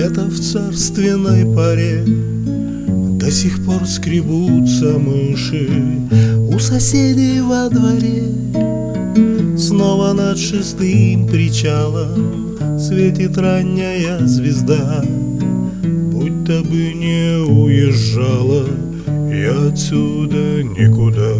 Лето в царственной поре, до сих пор скребутся мыши у соседей во дворе. Снова над шестым причалом светит ранняя звезда, будто бы не уезжала я отсюда никуда.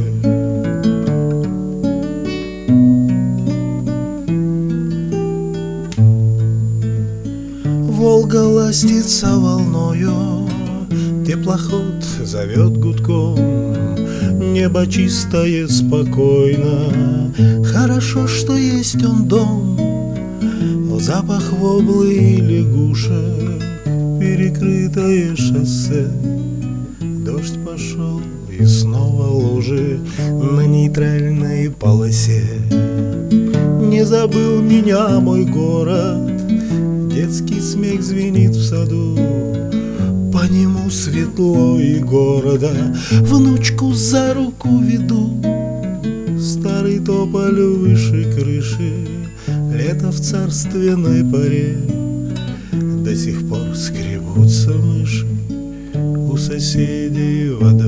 Волга ластится волною, теплоход зовет гудком. Небо чистое, спокойно, хорошо, что есть он дом. Запах воблы и лягушек, перекрытое шоссе. Дождь пошел и снова лужи на нейтральной полосе. Не забыл меня мой город, детский смех звенит в саду. По нему светло и города, внучку за руку веду. Старый тополь выше крыши, лето в царственной поре. До сих пор скребутся мыши у соседей во дворе.